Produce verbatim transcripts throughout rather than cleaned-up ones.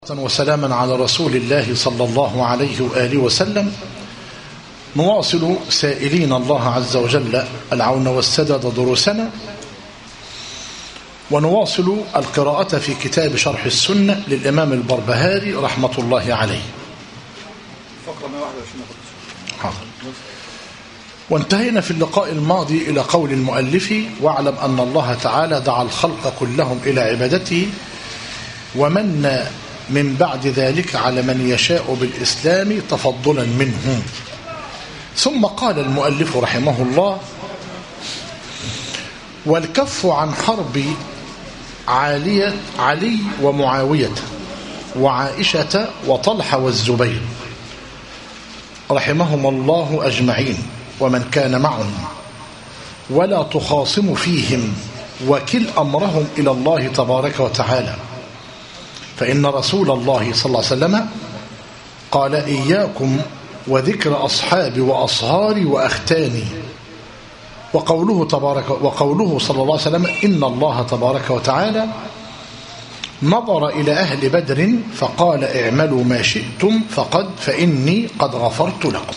وسلاما على رسول الله صلى الله عليه وآله وسلم. نواصل سائلين الله عز وجل العون والسداد دروسنا، ونواصل القراءة في كتاب شرح السنة للإمام البربهاري رحمة الله عليه. فقرة مئة وواحد وعشرين. حاضر. وانتهينا في اللقاء الماضي إلى قول المؤلف: واعلم أن الله تعالى دعا الخلق كلهم إلى عبادته ومن من بعد ذلك على من يشاء بالإسلام تفضلا منه. ثم قال المؤلف رحمه الله: والكف عن حرب علي, علي ومعاوية وعائشة وطلحة والزبير رحمهم الله أجمعين ومن كان معهم، ولا تخاصم فيهم وكل أمرهم إلى الله تبارك وتعالى، فإن رسول الله صلى الله عليه وسلم قال: إياكم وذكر أصحابي وأصهاري وأختاني. وقوله تبارك وقوله صلى الله عليه وسلم: إن الله تبارك وتعالى نظر إلى أهل بدر فقال: اعملوا ما شئتم فقد فإني قد غفرت لكم.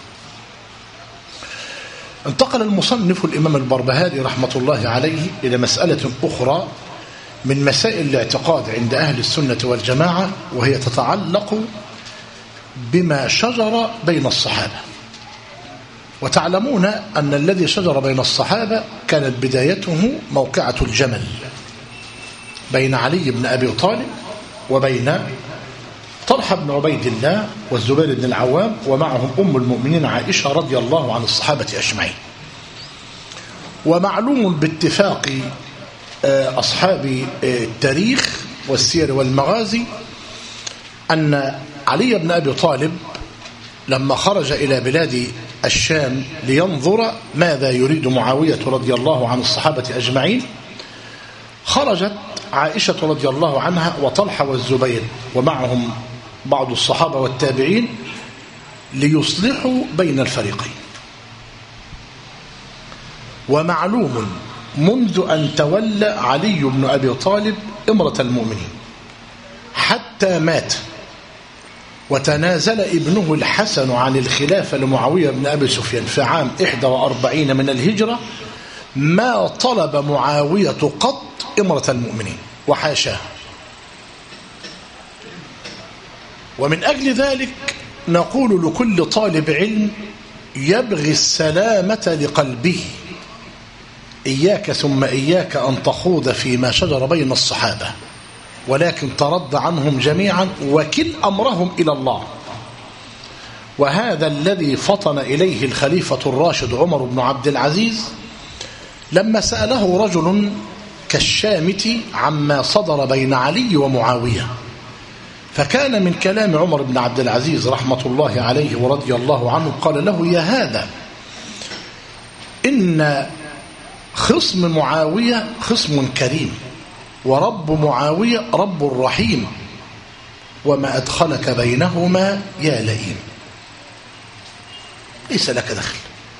انتقل المصنف الإمام البربهاري رحمة الله عليه إلى مسألة أخرى من مسائل الاعتقاد عند أهل السنة والجماعة، وهي تتعلق بما شجر بين الصحابة. وتعلمون أن الذي شجر بين الصحابة كانت بدايته موقعة الجمل بين علي بن أبي طالب وبين طلحة بن عبيد الله والزبير بن العوام، ومعهم أم المؤمنين عائشة رضي الله عن الصحابة أجمعين. ومعلوم باتفاق أصحاب التاريخ والسير والمغازي أن علي بن أبي طالب لما خرج إلى بلاد الشام لينظر ماذا يريد معاوية رضي الله عن الصحابة أجمعين، خرجت عائشة رضي الله عنها وطلحة والزبير ومعهم بعض الصحابة والتابعين ليصلحوا بين الفريقين. ومعلوم منذ أن تولى علي بن أبي طالب إمرة المؤمنين حتى مات وتنازل ابنه الحسن عن الخلافة لمعاوية بن أبي سفيان في عام إحدى وأربعين من الهجرة، ما طلب معاوية قط إمرة المؤمنين وحاشاه. ومن أجل ذلك نقول لكل طالب علم يبغي السلامة لقلبه: إياك ثم إياك أن تخوض فيما شجر بين الصحابة، ولكن ترد عنهم جميعا وكل أمرهم إلى الله. وهذا الذي فطن إليه الخليفة الراشد عمر بن عبد العزيز لما سأله رجل كالشامت عما صدر بين علي ومعاوية، فكان من كلام عمر بن عبد العزيز رحمة الله عليه ورضي الله عنه قال له: يا هذا، إن خصم معاوية خصم كريم، ورب معاوية رب رحيم، وما أدخلك بينهما يا لئيم. ليس لك دخل.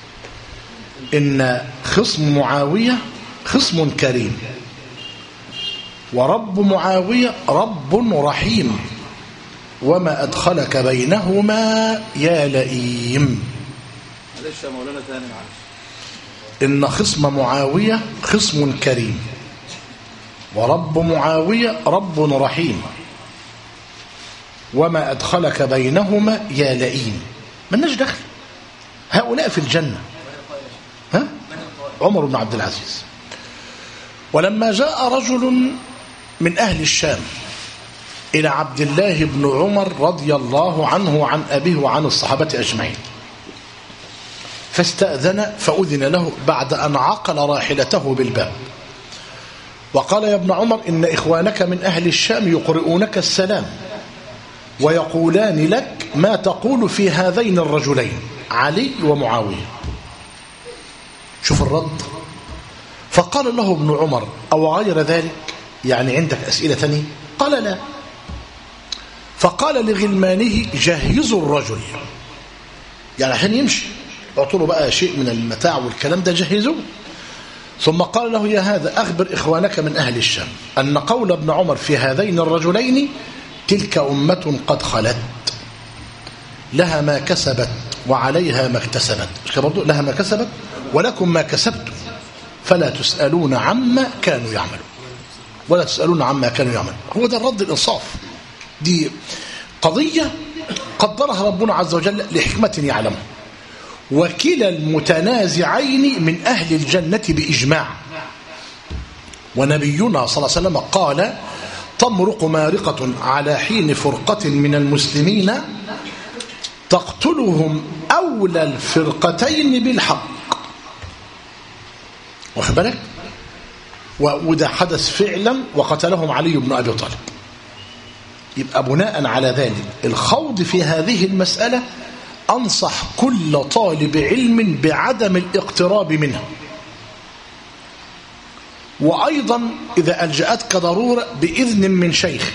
إن خصم معاوية خصم كريم، ورب معاوية رب رحيم، وما أدخلك بينهما يا لئيم. معلش يا مولانا ثاني معلش. إن خصم معاوية خصم كريم، ورب معاوية رب رحيم، وما أدخلك بينهما يا لئيم. مالناش دخل، هؤلاء في الجنة. ها؟ عمر بن عبد العزيز. ولما جاء رجل من أهل الشام إلى عبد الله بن عمر رضي الله عنه وعن أبيه وعن الصحابة أجمعين، فاستأذن فأذن له بعد أن عقل راحلته بالباب، وقال: يا ابن عمر، إن إخوانك من أهل الشام يقرؤونك السلام ويقولان لك ما تقول في هذين الرجلين علي ومعاوية. شوف الرد. فقال له ابن عمر: أو غير ذلك، يعني عندك أسئلة ثانية؟ قال: لا. فقال لغلمانه: جهزوا الرجل، يعني عشان يمشي اعطوا له بقى شيء من المتاع والكلام ده، جهزوه. ثم قال له: يا هذا، أخبر إخوانك من أهل الشام أن قول ابن عمر في هذين الرجلين تلك أمة قد خلت لها ما كسبت وعليها ما اكتسبت، لها ما كسبت ولكم ما كسبتم فلا تسألون عما كانوا يعملون، ولا تسألون عما كانوا يعملون. هو ده الرد الإنصاف. دي قضية قدرها ربنا عز وجل لحكمة يعلمها، وكلا المتنازعين من أهل الجنة بإجماع. ونبينا صلى الله عليه وسلم قال: تمرق مارقة على حين فرقة من المسلمين تقتلهم أولى الفرقتين بالحق. واخد بالك؟ وده حدث فعلا وقتلهم علي بن أبي طالب. يبقى بناء على ذلك الخوض في هذه المسألة أنصح كل طالب علم بعدم الاقتراب منها. وأيضا إذا ألجأتك ضرورة بإذن من شيخك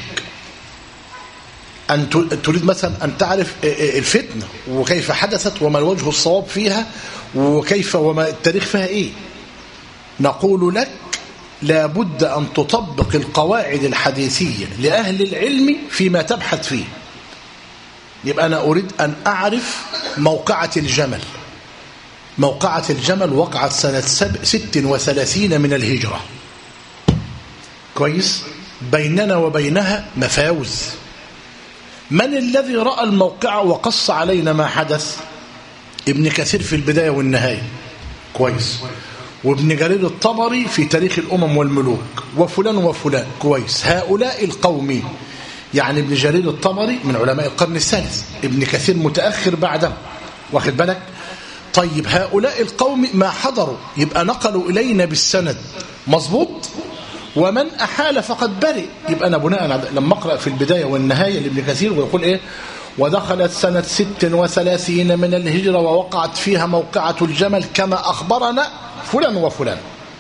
أن تريد مثلا أن تعرف الفتنة وكيف حدثت وما الوجه الصواب فيها وكيف وما التاريخ فيها إيه، نقول لك لا بد أن تطبق القواعد الحديثية لأهل العلم فيما تبحث فيه. يبقى أنا أريد أن أعرف موقعة الجمل. موقعة الجمل وقعت سنة ست وثلاثين من الهجرة، كويس؟ بيننا وبينها مفاوز. من الذي رأى الموقع وقص علينا ما حدث؟ ابن كثير في البداية والنهاية، كويس، وابن جرير الطبري في تاريخ الأمم والملوك، وفلان وفلان، كويس. هؤلاء القوم، يعني ابن جرير الطبري من علماء القرن الثالث، ابن كثير متأخر بعده، واخد بالك؟ طيب هؤلاء القوم ما حضروا، يبقى نقلوا إلينا بالسند، مظبوط؟ ومن أحال فقد برئ. يبقى أنا بناء على لما أقرأ في البداية والنهاية لابن كثير ويقول إيه: ودخلت سنة ست وثلاثين من الهجرة ووقعت فيها موقعة الجمل كما أخبرنا فلان وفلان،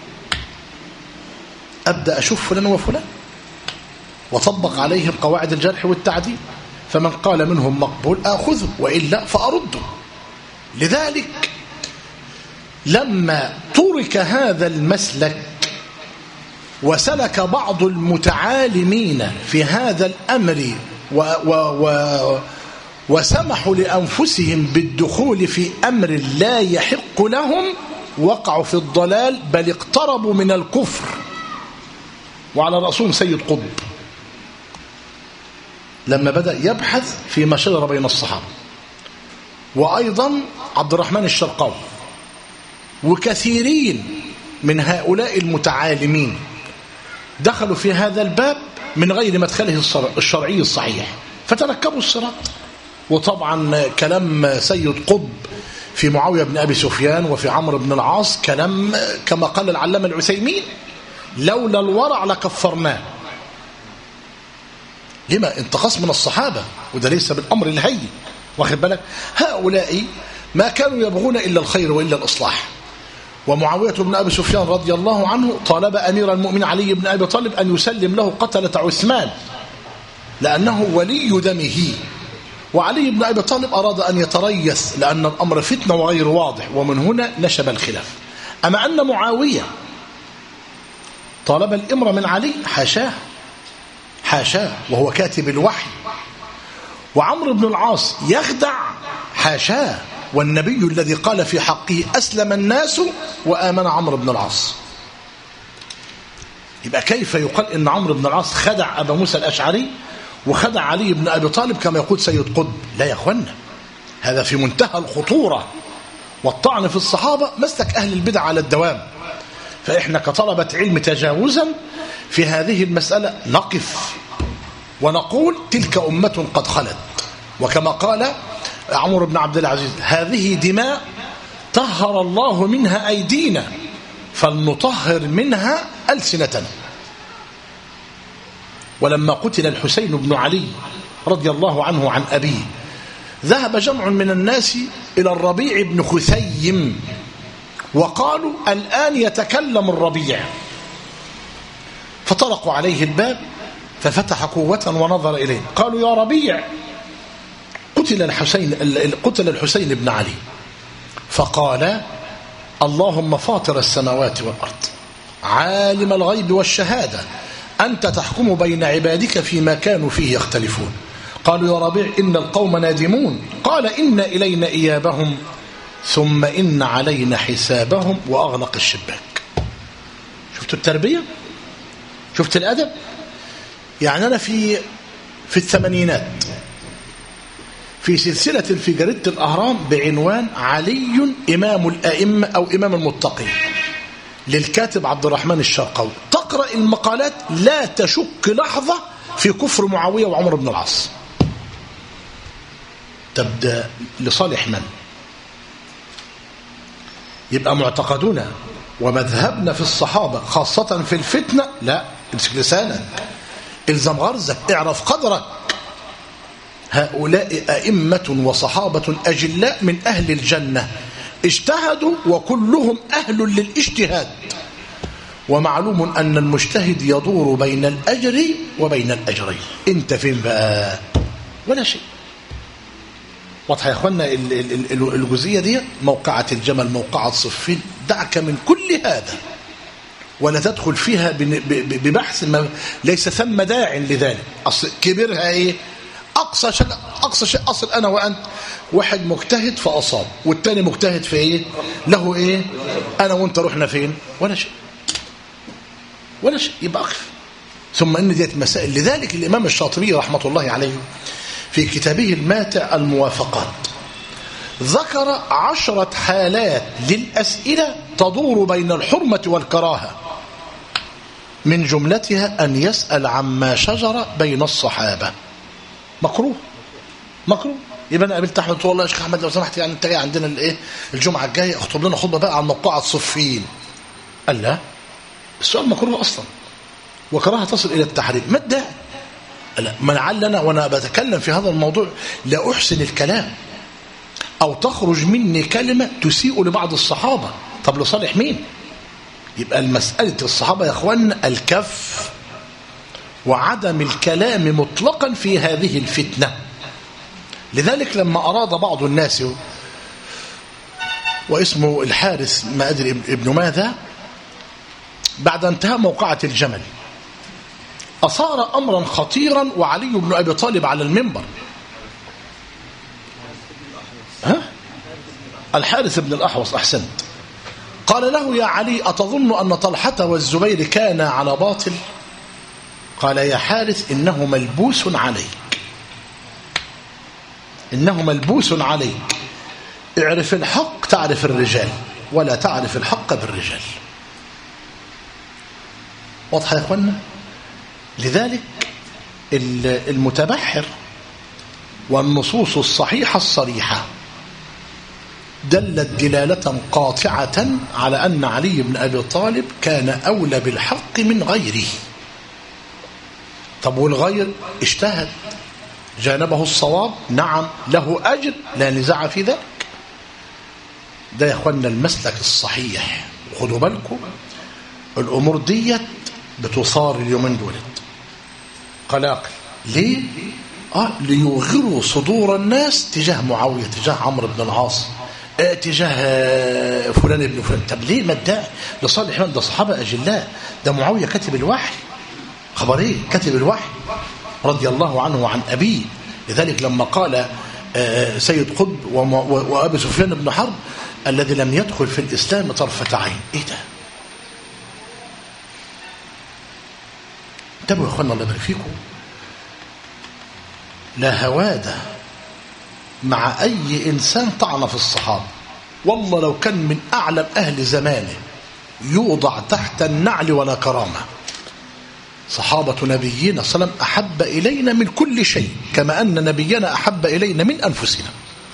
أبدأ أشوف فلان وفلان وطبق عليهم قواعد الجرح والتعديل، فمن قال منهم مقبول آخذه وإلا فأرده. لذلك لما ترك هذا المسلك وسلك بعض المتعالمين في هذا الأمر و و و وسمحوا لأنفسهم بالدخول في أمر لا يحق لهم، وقعوا في الضلال، بل اقتربوا من الكفر. وعلى رأسهم سيد قطب لما بدأ يبحث فيما شجر بين الصحابة، وأيضا عبد الرحمن الشرقاوي، وكثيرين من هؤلاء المتعالمين دخلوا في هذا الباب من غير مدخله الشرعي الصحيح فتركبوا الصراط. وطبعا كلام سيد قطب في معاوية بن أبي سفيان وفي عمرو بن العاص كلام كما قال العلامة العثيمين: لولا الورع لكفرناه. لما؟ انتقص من الصحابة، وده ليس بالأمر الهين، واخد بالك؟ هؤلاء ما كانوا يبغون إلا الخير وإلا الإصلاح. ومعاوية بن أبي سفيان رضي الله عنه طالب أمير المؤمنين علي بن أبي طالب أن يسلم له قتلة عثمان لأنه ولي دمه، وعلي بن أبي طالب أراد أن يتريث لأن الأمر فتنة وغير واضح، ومن هنا نشب الخلاف. أما أن معاوية طالب الإمر من علي، حاشاه حاشاه وهو كاتب الوحي. وعمرو بن العاص يخدع، حاشاه، والنبي الذي قال في حقه: أسلم الناس وآمن عمرو بن العاص. يبقى كيف يقال إن عمرو بن العاص خدع أبا موسى الأشعري وخدع علي بن أبي طالب كما يقول سيد قطب؟ لا يا أخوانا، هذا في منتهى الخطورة والطعن في الصحابة، مسلك أهل البدع على الدوام. فإحنا كطلبة علم تجاوزا في هذه المسألة نقف ونقول: تلك أمة قد خلت. وكما قال عمر بن عبد العزيز: هذه دماء طهر الله منها أيدينا فلنطهر منها ألسنتنا. ولما قتل الحسين بن علي رضي الله عنه عن أبيه ذهب جمع من الناس إلى الربيع بن خثيم وقالوا: الآن يتكلم الربيع. فطرقوا عليه الباب ففتح قوة ونظر إليه، قالوا: يا ربيع، قتل الحسين قتل الحسين بن علي. فقال: اللهم فاطر السماوات والأرض، عالم الغيب والشهادة، أنت تحكم بين عبادك فيما كانوا فيه يختلفون. قالوا يا ربيع إن القوم نادمون. قال إن إلينا إيابهم ثم إن علينا حسابهم، وأغلق الشباك. شفت التربية؟ شفت الأدب؟ يعني أنا في في الثمانينات في سلسلة في جريدة الأهرام بعنوان علي إمام الأئمة أو إمام المتقين للكاتب عبد الرحمن الشرقاوي، تقرأ المقالات لا تشك لحظة في كفر معاوية وعمر بن العاص. تبدأ لصالح من؟ يبقى معتقدنا ومذهبنا في الصحابة خاصة في الفتنة لا، امسك لسانك، الزم غرزك، اعرف قدرك. هؤلاء أئمة وصحابة أجلاء من أهل الجنة اجتهدوا وكلهم أهل للاجتهاد، ومعلوم أن المجتهد يدور بين الأجر وبين الأجرين. انت فين بقى؟ ولا شيء. واضح يا اخوانا الجزئيه دي؟ موقعة الجمل، موقعة صفين، دعك من كل هذا ولا تدخل فيها ببحث ما ليس ثم داع لذلك. اصل كبرها ايه؟ اقصى شيء اقصى شيء اصل انا وانت واحد مجتهد فاصاب والتاني مجتهد في ايه؟ له ايه؟ انا وانت رحنا فين؟ ولا شيء ولا شيء. يبقى اقف. ثم ان ديت مسائل. لذلك الامام الشاطبي رحمه الله عليه في كتابه الماتع الموافقات ذكر عشرة حالات للأسئلة تدور بين الحرمة والكراهة، من جملتها أن يسأل عما شجر بين الصحابة. مكروه مكروه. يبقى أنا قابلت أحمد قلت والله يا شيخ أحمد لو سمحت يعني أنت جاي عندنا الإيه الجمعة الجاية اخطب لنا خطبة بقى عن موقعة صفين. قال لا، السؤال مكروه أصلا وكراهة تصل إلى التحريم. ما الداعي؟ لا، ما لعلنا وانا بتكلم في هذا الموضوع لا احسن الكلام او تخرج مني كلمه تسيء لبعض الصحابه. طب لصالح مين؟ يبقى المساله الصحابه يا اخوان الكف وعدم الكلام مطلقا في هذه الفتنه. لذلك لما اراد بعض الناس واسمه الحارث ما ادري ابن ماذا بعد انتهاء موقعة الجمل أثار أمرا خطيرا وعلي بن أبي طالب على المنبر. ها؟ الحارث بن الأحوص أحسنت. قال له يا علي أتظن أن طلحة والزبير كانا على باطل؟ قال يا حارث إنه ملبوس عليك، إنه ملبوس عليك. اعرف الحق تعرف الرجال ولا تعرف الحق بالرجال. واضح يا أخوانا؟ لذلك المتبحر والنصوص الصحيحة الصريحة دلت دلالة قاطعة على أن علي بن أبي طالب كان أولى بالحق من غيره. طب والغير اجتهد جانبه الصواب، نعم له أجر لا نزاع في ذلك. ده يا أخوانا المسلك الصحيح. خدوا بالكم الأمور ديت بتصار اليومين دولت قلاقل. ليه؟ آه ليغروا صدور الناس تجاه معاوية، تجاه عمرو بن العاص، آه تجاه فلان ابن فلان. طب ليه؟ ما الداعي؟ لصالح من؟ ده صحابة أجلاء، ده معاوية كاتب الوحي. خبر ايه؟ كاتب الوحي رضي الله عنه وعن أبيه. لذلك لما قال آه سيد قطب وأبي سفيان بن حرب الذي لم يدخل في الإسلام طرفة عين. ايه ده؟ انتبهوا يا اخوانا الله يبارك فيكم. لا هواده مع اي انسان طعن في الصحابه، والله لو كان من اعلم اهل زمانه يوضع تحت النعل ولا كرامه. صحابه نبينا صلى الله عليه وسلم احب الينا من كل شيء، كما ان نبينا احب الينا من انفسنا.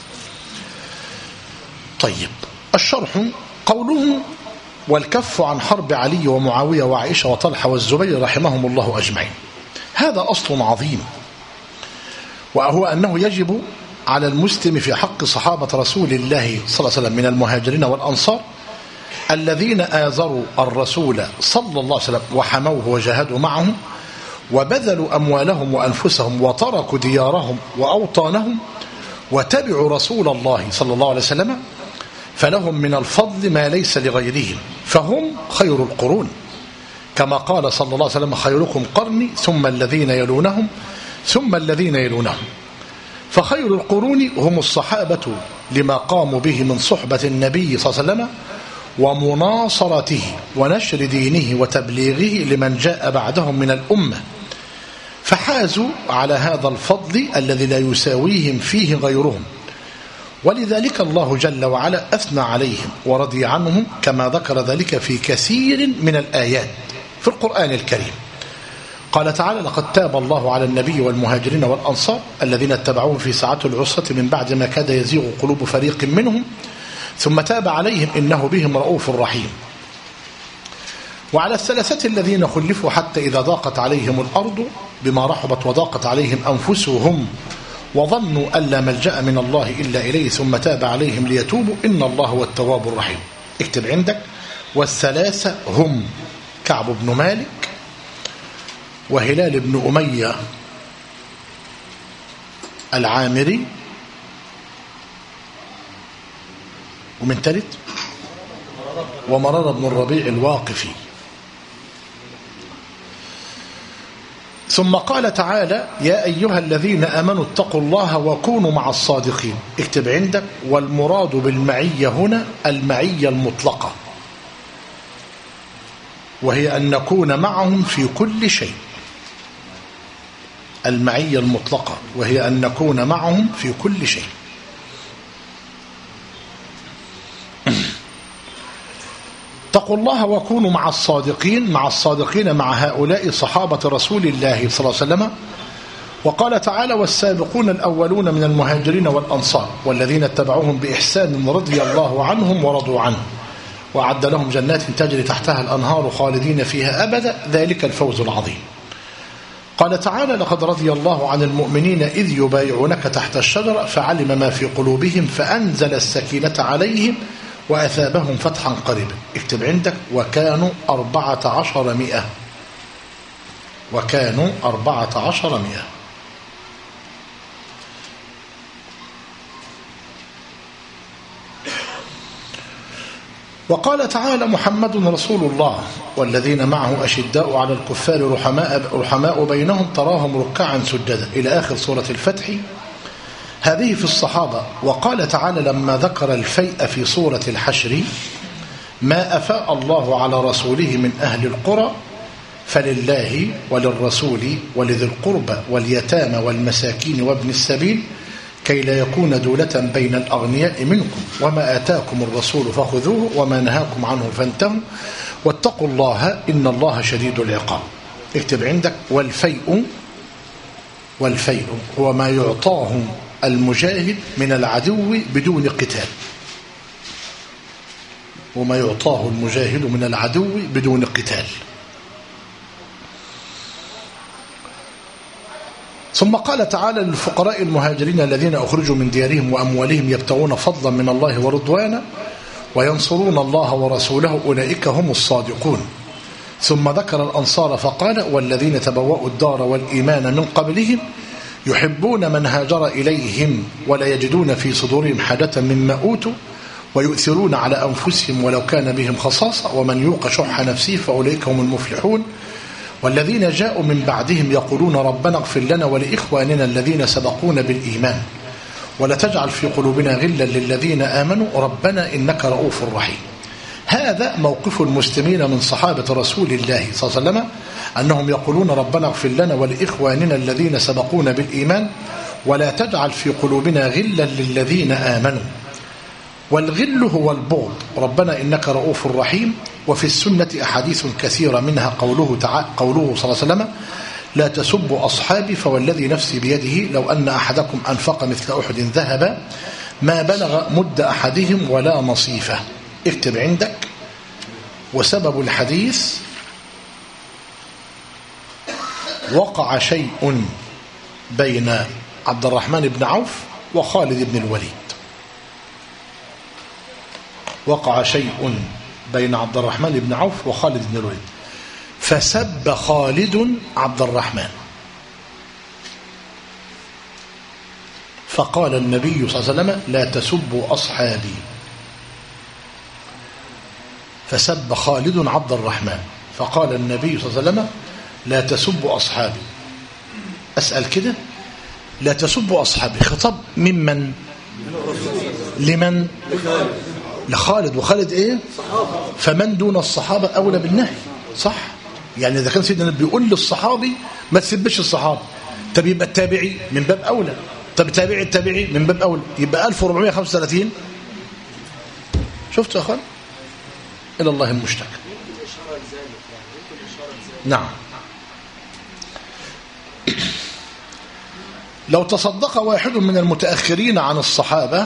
طيب الشرح قوله والكف عن حرب علي ومعاوية وعائشة وطلحة والزبير رحمهم الله أجمعين. هذا أصل عظيم، وهو أنه يجب على المسلم في حق صحابة رسول الله صلى الله عليه وسلم من المهاجرين والأنصار الذين آزروا الرسول صلى الله عليه وسلم وحموه وجاهدوا معه وبذلوا أموالهم وأنفسهم وتركوا ديارهم وأوطانهم وتبعوا رسول الله صلى الله عليه وسلم، فلهم من الفضل ما ليس لغيرهم، فهم خير القرون. كما قال صلى الله عليه وسلم خيركم قرني ثم الذين يلونهم ثم الذين يلونهم. فخير القرون هم الصحابة لما قاموا به من صحبة النبي صلى الله عليه وسلم ومناصرته ونشر دينه وتبليغه لمن جاء بعدهم من الأمة، فحازوا على هذا الفضل الذي لا يساويهم فيه غيرهم، ولذلك الله جل وعلا أثنى عليهم ورضي عنهم كما ذكر ذلك في كثير من الآيات في القرآن الكريم. قال تعالى لقد تاب الله على النبي والمهاجرين والأنصار الذين اتبعوه في ساعة العسرة من بعد ما كاد يزيغ قلوب فريق منهم ثم تاب عليهم إنه بهم رؤوف رحيم. وعلى الثلاثة الذين خلفوا حتى إذا ضاقت عليهم الأرض بما رحبت وضاقت عليهم أنفسهم وظنوا أن لا ملجأ من الله إلا إليه ثم تاب عليهم ليتوبوا إن الله هو التواب الرحيم. اكتب عندك والثلاثة هم كعب بن مالك وهلال بن أمية العامري ومن ثالث ومرار بن الربيع الواقفي. ثم قال تعالى يا أيها الذين آمنوا اتقوا الله وكونوا مع الصادقين. اكتب عندك والمراد بالمعية هنا المعية المطلقة، وهي أن نكون معهم في كل شيء. المعية المطلقة وهي أن نكون معهم في كل شيء. اتقوا الله وكونوا مع الصادقين، مع الصادقين مع هؤلاء صحابة رسول الله صلى الله عليه وسلم. وقال تعالى والسابقون الأولون من المهاجرين والأنصار والذين اتبعوهم بإحسان رضي الله عنهم ورضوا عنه وأعد لهم جنات تجري تحتها الأنهار خالدين فيها أبدا ذلك الفوز العظيم. قال تعالى لقد رضي الله عن المؤمنين إذ يبايعونك تحت الشجرة فعلم ما في قلوبهم فأنزل السكينة عليهم وأثابهم فتحا قريبا. اكتب عندك وكانوا أربعة عشر مئة وكانوا أربعة عشر مئة. وقال تعالى محمد رسول الله والذين معه أشداء على الكفار رحماء, رحماء بينهم تراهم ركعا سجدا إلى آخر سورة الفتح. هذه في الصحابة. وقال تعالى لما ذكر الفيء في سورة الحشر ما أفاء الله على رسوله من أهل القرى فلله وللرسول ولذي القربى واليتامى والمساكين وابن السبيل كي لا يكون دولة بين الأغنياء منكم وما آتاكم الرسول فخذوه وما نهاكم عنه فانتهوا واتقوا الله إن الله شديد العقاب. اكتب عندك والفيء والفيء هو ما يعطاه المجاهد من العدو بدون قتال وما يعطاه المجاهد من العدو بدون قتال. ثم قال تعالى للفقراء المهاجرين الذين أخرجوا من ديارهم وأموالهم يبتغون فضلا من الله ورضوانا وينصرون الله ورسوله أولئك هم الصادقون. ثم ذكر الأنصار فقال والذين تبوأوا الدار والإيمان من قبلهم يحبون من هاجر إليهم ولا يجدون في صدورهم حاجة مما أوتوا ويؤثرون على أنفسهم ولو كان بهم خصاصة ومن يوق شح نفسه فأولئك هم المفلحون. والذين جاءوا من بعدهم يقولون ربنا اغفر لنا ولإخواننا الذين سبقونا بالإيمان ولا تجعل في قلوبنا غلا للذين آمنوا ربنا إنك رؤوف رحيم. هذا موقف المسلمين من صحابة رسول الله صلى الله عليه وسلم أنهم يقولون ربنا اغفر لنا ولإخواننا الذين سبقونا بالإيمان ولا تجعل في قلوبنا غلا للذين آمنوا. والغل هو البغض ربنا إنك رؤوف رحيم. وفي السنة أحاديث كثيرة منها قوله تعالى قوله صلى الله عليه وسلم لا تسبوا أصحابي فوالذي نفسي بيده لو أن أحدكم أنفق مثل أحد ذهبا ما بلغ مد أحدهم ولا نصيفه. اكتب عندك وسبب الحديث وقع شيء بين عبد الرحمن بن عوف وخالد بن الوليد. وقع شيء بين عبد الرحمن بن عوف وخالد بن الوليد فسب خالد عبد الرحمن فقال النبي صلى الله عليه وسلم لا تسبوا أصحابي. فسب خالد عبد الرحمن فقال النبي صلى الله عليه وسلم لا تسبوا أصحابي. أسأل كده، لا تسبوا أصحابي خطاب ممن؟ لمن؟ لخالد. وخالد إيه؟ فمن دون الصحابة أولى بالنهي، صح؟ يعني إذا كان سيدنا بيقول للصحابي ما تسبش الصحابة، طب يبقى التابعي من باب أولى، طب التابعي التابعي من باب أولى، يبقى ألف وأربعمائة وخمسة وثلاثين. شفتوا يا أخوان؟ إلى الله المشتكى. نعم. لو تصدق واحد من المتأخرين عن الصحابة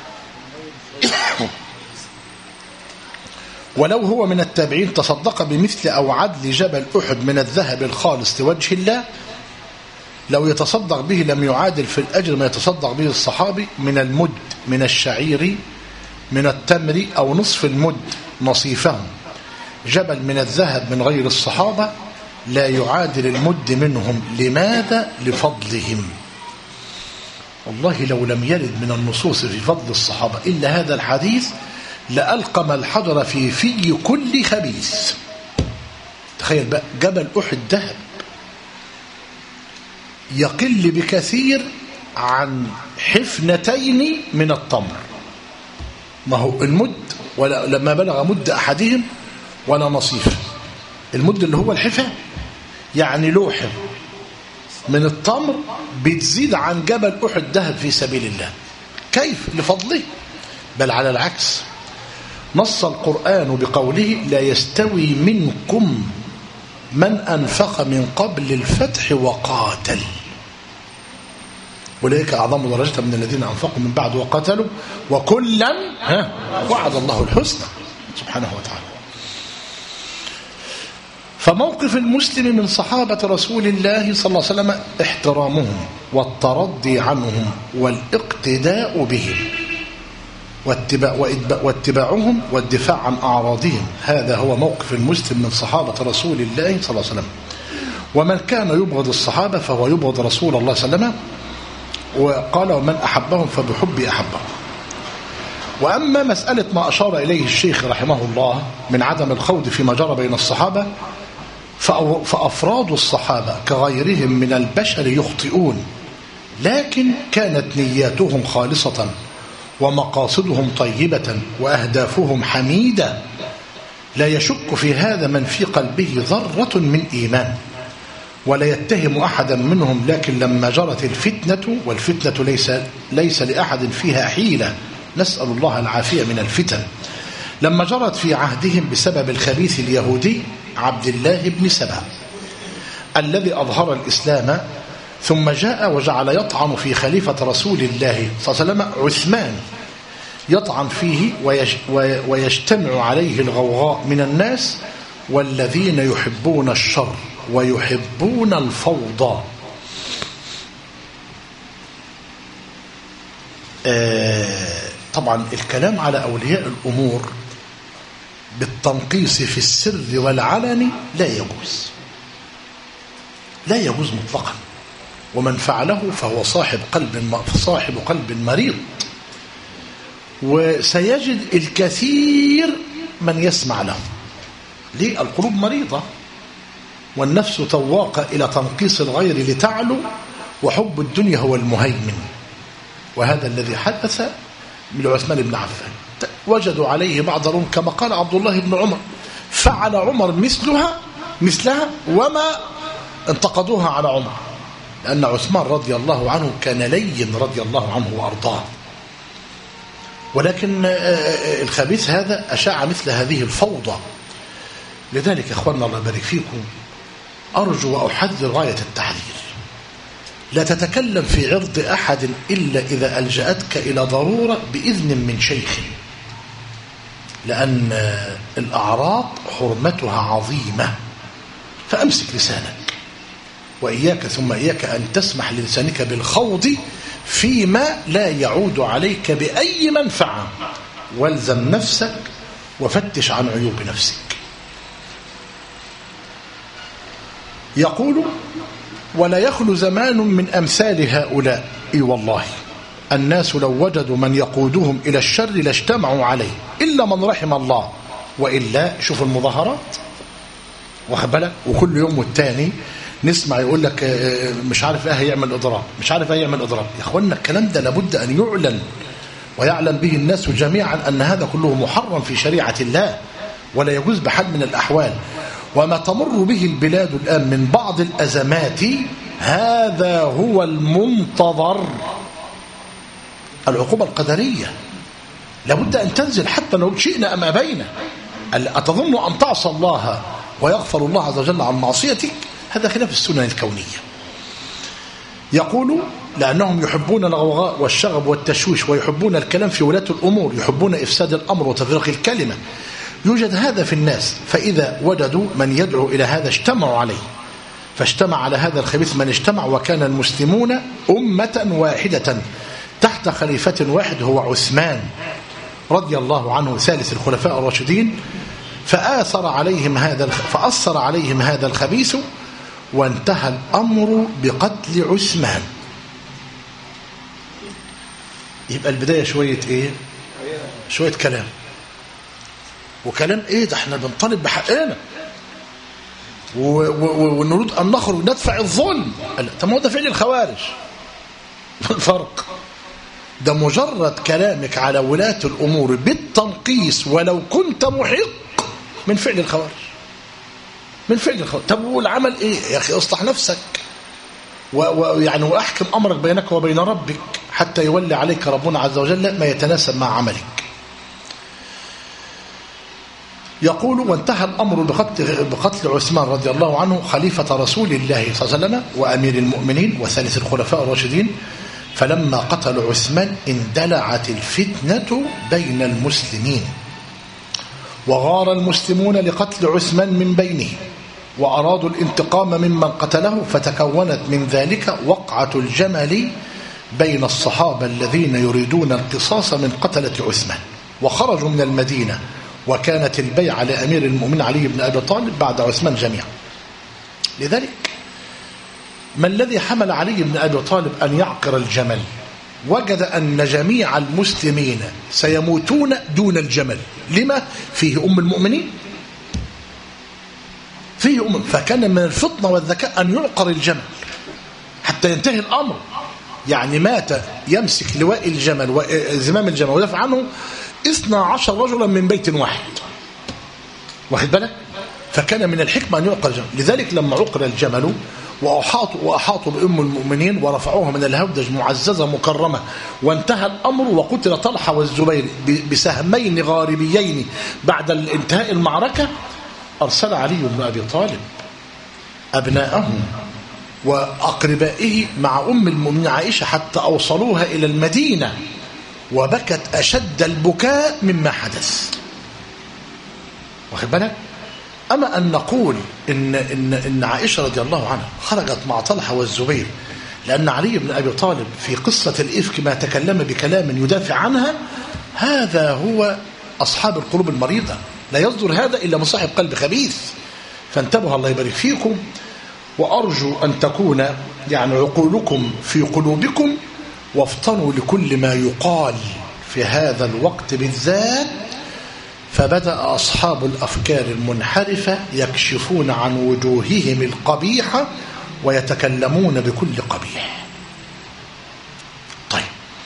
ولو هو من التابعين تصدق بمثل أو عدل جبل أحد من الذهب الخالص لوجه الله، لو يتصدق به لم يعادل في الأجر ما يتصدق به الصحابي من المد من الشعير من التمر أو نصف المد نصيفه. جبل من الذهب من غير الصحابة لا يعادل المد منهم. لماذا؟ لفضلهم. والله لو لم يرد من النصوص في فضل الصحابة إلا هذا الحديث لألقم الحجر في في كل خبيث. تخيل بقى، جبل أحد ذهب يقل بكثير عن حفنتين من التمر. ما هو المد ولا لما بلغ مد أحدهم ولا نصيف. المد اللي هو الحفا، يعني لوحة من التمر بتزيد عن جبل أحد ذهب في سبيل الله. كيف؟ لفضله. بل على العكس، نص القرآن بقوله لا يستوي منكم من أنفق من قبل الفتح وقاتل أولئك أعظم درجة من الذين أنفقوا من بعد وقاتلوا وكلا وعد الله الحسنى سبحانه وتعالى. فموقف المسلم من صحابة رسول الله صلى الله عليه وسلم احترامهم والترضي عنهم والاقتداء بهم واتباع واتباعهم والدفاع عن أعراضهم. هذا هو موقف المسلم من صحابة رسول الله صلى الله عليه وسلم. ومن كان يبغض الصحابة فهو يبغض رسول الله صلى الله عليه وسلم. وقال ومن أحبهم فبحبي أحبهم. وأما مسألة ما أشار إليه الشيخ رحمه الله من عدم الخوض فيما جرى بين الصحابة، فأفراد الصحابة كغيرهم من البشر يخطئون، لكن كانت نياتهم خالصة ومقاصدهم طيبة وأهدافهم حميدة. لا يشك في هذا من في قلبه ذرة من إيمان ولا يتهم أحدا منهم. لكن لما جرت الفتنة، والفتنة ليس, ليس لأحد فيها حيلة، نسأل الله العافية من الفتن، لما جرت في عهدهم بسبب الخبيث اليهودي عبد الله بن سبأ الذي أظهر الإسلام ثم جاء وجعل يطعن في خليفة رسول الله صلى الله عليه وسلم عثمان، يطعن فيه ويجتمع عليه الغوغاء من الناس والذين يحبون الشر ويحبون الفوضى. آه طبعا الكلام على أولياء الأمور بالتنقيص في السر والعلن لا يجوز، لا يجوز مطلقا. ومن فعله فهو صاحب قلب صاحب قلب مريض. وسيجد الكثير من يسمع له. ليه؟ القلوب مريضة والنفس تواقة إلى تنقيص الغير لتعلو، وحب الدنيا هو المهيمن. وهذا الذي حدث من عثمان بن عفان. وجدوا عليه بعض الروم كما قال عبد الله بن عمر، فعل عمر مثلها مثلها وما انتقدوها على عمر، لأن عثمان رضي الله عنه كان لين رضي الله عنه وأرضاه. ولكن الخبيث هذا أشاع مثل هذه الفوضى. لذلك أخواننا الله يبارك فيكم، أرجو وأحذر غاية التحذير. لا تتكلم في عرض أحد إلا إذا ألجأتك إلى ضرورة بإذن من شيخ، لأن الأعراض حرمتها عظيمة. فأمسك لسانك، وإياك ثم إياك أن تسمح للسانك بالخوض فيما لا يعود عليك بأي منفعة. والزم نفسك وفتش عن عيوب نفسك. يقول ولا يخلو زمان من أمثال هؤلاء. إي والله الناس لو وجدوا من يقودهم إلى الشر لاجتمعوا عليه إلا من رحم الله، وإلا شوف المظاهرات واخد بالك؟ وكل يوم والتاني نسمع يقول لك مش عارف ايه هيعمل اضراب، مش عارف ايه هيعمل اضراب. يا اخوانا الكلام ده لابد ان يعلن ويعلم به الناس جميعا ان هذا كله محرم في شريعه الله ولا يجوز بحال من الاحوال. وما تمر به البلاد الان من بعض الازمات هذا هو المنتظر، العقوبه القدريه لابد ان تنزل حتى لو شئنا ام ابينا. أتظن أن تعصى الله ويغفر الله عز وجل عن معصيتك؟ هذا خلاف السنن الكونية. يقول لأنهم يحبون الغوغاء والشغب والتشويش ويحبون الكلام في ولاة الأمور، يحبون إفساد الأمر وتفريق الكلمة. يوجد هذا في الناس، فإذا وجدوا من يدعو إلى هذا اجتمعوا عليه، فاجتمع على هذا الخبيث من اجتمع، وكان المسلمون أمة واحدة تحت خليفة واحد هو عثمان رضي الله عنه ثالث الخلفاء الراشدين، فآثر عليهم هذا فأثر عليهم هذا الخبيث، وانتهى الأمر بقتل عثمان. يبقى البداية شوية إيه؟ شوية كلام، وكلام إيه ده؟ احنا بنطالب بحقنا ونريد أن نخرج ندفع الظلم. طب ما هو ده فعل الخوارج. الفرق ده مجرد كلامك على ولاة الأمور بالتنقيص ولو كنت محق من فعل الخوارج، من فعل الخوارج. طب والعمل إيه يا أخي؟ اصلح نفسك ويعني وأحكم أمرك بينك وبين ربك حتى يولي عليك ربنا عز وجل ما يتناسب مع عملك. يقول وانتهى الأمر بقتل, بقتل عثمان رضي الله عنه خليفة رسول الله صلى الله عليه وسلم وأمير المؤمنين وثالث الخلفاء الراشدين. فلما قتلوا عثمان اندلعت الفتنة بين المسلمين، وغار المسلمون لقتل عثمان من بينه، وأرادوا الانتقام ممن قتله، فتكونت من ذلك وقعة الجمل بين الصحابة الذين يريدون القصاص من قتلة عثمان، وخرجوا من المدينة، وكانت البيعة لأمير المؤمنين علي بن أبي طالب بعد عثمان جميعا. لذلك ما الذي حمل علي بن أبي طالب أن يعقر الجمل؟ وجد أن جميع المسلمين سيموتون دون الجمل. لما؟ فيه أم المؤمنين، فيه أم، فكان من الفطنة والذكاء أن يعقر الجمل حتى ينتهي الأمر. يعني مات يمسك لواء الجمل وزمام الجمل ودفع عنه اثنا عشر رجلا من بيت واحد، واخد بالك؟ فكان من الحكمة أن يعقر الجمل. لذلك لما عقر الجمل وأحاطوا, وأحاطوا بأم المؤمنين ورفعوها من الهودج معززة مكرمة، وانتهى الأمر، وقتل طلحة والزبير بسهمين غاربيين بعد انتهاء المعركة، أرسل علي بن أبي طالب أبناءه وأقربائه مع أم المؤمنين عائشة حتى أوصلوها إلى المدينة، وبكت أشد البكاء مما حدث، واخد بالك؟ أما أن نقول إن, إن, إن عائشة رضي الله عنها خرجت مع طلحة والزبير لأن علي بن أبي طالب في قصة الإفك ما تكلم بكلام يدافع عنها، هذا هو أصحاب القلوب المريضة، لا يصدر هذا إلا من صاحب قلب خبيث. فانتبه الله يبارك فيكم، وأرجو أن تكون يعني عقولكم في قلوبكم، وافطنوا لكل ما يقال في هذا الوقت بالذات. فبدأ أصحاب الأفكار المنحرفة يكشفون عن وجوههم القبيحة ويتكلمون بكل قبيح. طيب،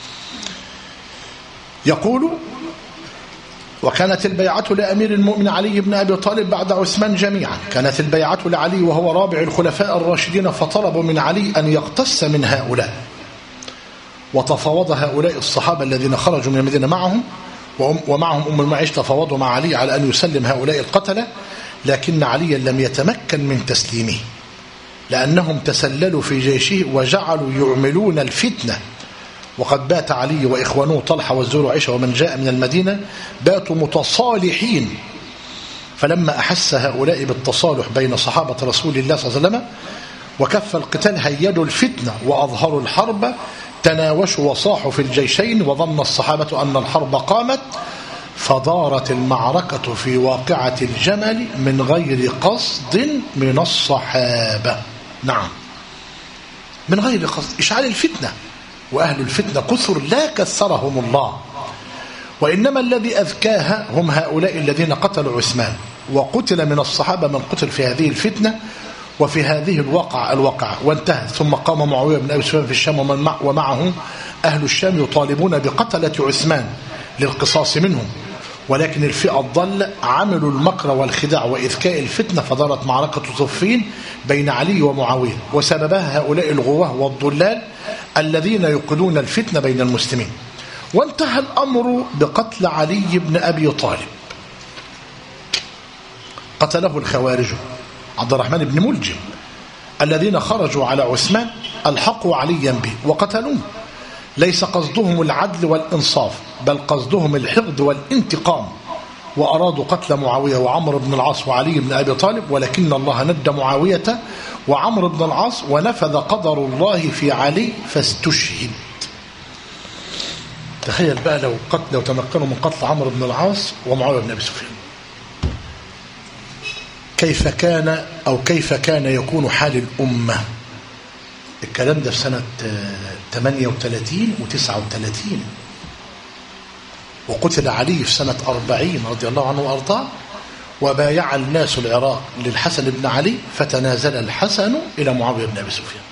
يقول وكانت البيعة لأمير المؤمن علي بن أبي طالب بعد عثمان جميعا. كانت البيعة لعلي وهو رابع الخلفاء الراشدين، فطلبوا من علي أن يقتص من هؤلاء، وتفاوض هؤلاء الصحابة الذين خرجوا من المدينة معهم ومعهم أم المعيش، تفاوضوا مع علي على أن يسلم هؤلاء القتلة، لكن عليا لم يتمكن من تسليمه لأنهم تسللوا في جيشه وجعلوا يعملون الفتنة. وقد بات علي وإخوانه طلحة والزبير وعائشة ومن جاء من المدينة باتوا متصالحين. فلما أحس هؤلاء بالتصالح بين صحابة رسول الله صلى الله عليه وسلم وكف القتال هيدوا الفتنة وأظهروا الحرب، تناوشوا وصاحوا في الجيشين، وظن الصحابة أن الحرب قامت، فدارت المعركة في واقعة الجمل من غير قصد من الصحابة. نعم، من غير قصد، إشعال الفتنة، وأهل الفتنة كثر لا كثرهم الله، وإنما الذي أذكاها هم هؤلاء الذين قتلوا عثمان وقتل من الصحابة من قتل في هذه الفتنة وفي هذه الواقع الواقع وانتهى. ثم قام معاوية بن أبي سفيان في الشام ومن مع ومعه أهل الشام يطالبون بقتلة عثمان للقصاص منهم، ولكن الفئة الضالة عملوا المكر والخداع وإذكاء الفتنة، فدارت معركة صفين بين علي ومعاوية، وسببها هؤلاء الغواه والضلال الذين يوقدون الفتنة بين المسلمين. وانتهى الأمر بقتل علي بن أبي طالب، قتله الخوارج عبد الرحمن بن ملجم الذين خرجوا على عثمان الحقوا عليا به وقتلوه. ليس قصدهم العدل والإنصاف، بل قصدهم الحقد والانتقام، وأرادوا قتل معاوية وعمر بن العاص وعلي بن أبي طالب، ولكن الله ند معاوية وعمر بن العاص ونفذ قدر الله في علي فاستشهد. تخيل بقى لو قتل لو تمكنوا من قتل عمرو بن العاص ومعاوية بن أبي سفيان، كيف كان أو كيف كان يكون حال الأمة. الكلام ده في سنة ثمانية وثلاثين وتسعة وثلاثين، وقتل علي في سنة أربعين رضي الله عنه وأرضاه، وبايع الناس العراق للحسن بن علي فتنازل الحسن إلى معاوية بن أبي سفيان.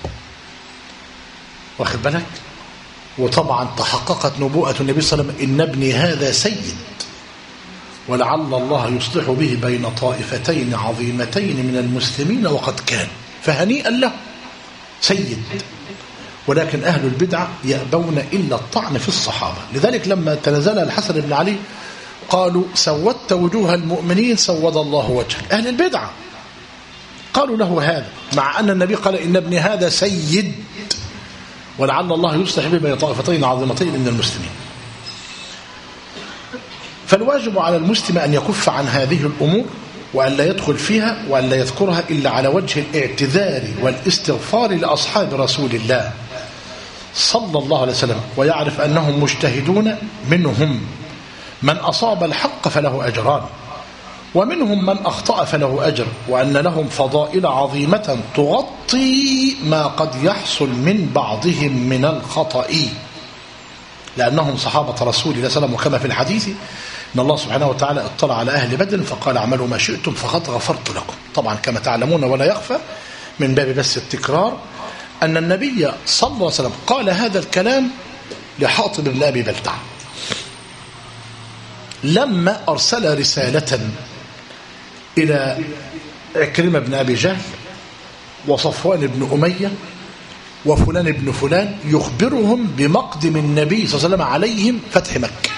واخد بالك؟ وطبعا تحققت نبوءة النبي صلى الله عليه وسلم: إن ابني هذا سيد ولعل الله يصلح به بين طائفتين عظيمتين من المسلمين وقد كان، فهنيئا له سيد. ولكن أهل البدعة يأبون إلا الطعن في الصحابة، لذلك لما تنازل الحسن بن علي قالوا: سودت وجوه المؤمنين سود الله وجهك. أهل البدعة قالوا له هذا، مع أن النبي قال: إن ابني هذا سيد ولعل الله يصلح به بين طائفتين عظيمتين من المسلمين. فالواجب على المسلم أن يكف عن هذه الأمور وأن لا يدخل فيها وأن لا يذكرها إلا على وجه الاعتذار والاستغفار لأصحاب رسول الله صلى الله عليه وسلم، ويعرف أنهم مجتهدون، منهم من أصاب الحق فله أجران، ومنهم من أخطأ فله أجر، وأن لهم فضائل عظيمة تغطي ما قد يحصل من بعضهم من الخطأ، لأنهم صحابة رسول الله صلى الله عليه وسلم. وكما في الحديث إن الله سبحانه وتعالى اطلع على أهل بدر فقال: اعملوا ما شئتم فقد غفرت لكم. طبعا كما تعلمون ولا يخفى من باب بس التكرار أن النبي صلى الله عليه وسلم قال هذا الكلام لحاطب بن أبي بلتعة لما أرسل رسالة إلى عكرمة بن أبي جهل وصفوان بن أمية وفلان بن فلان يخبرهم بمقدم النبي صلى الله عليه وسلم عليهم فتح مكة.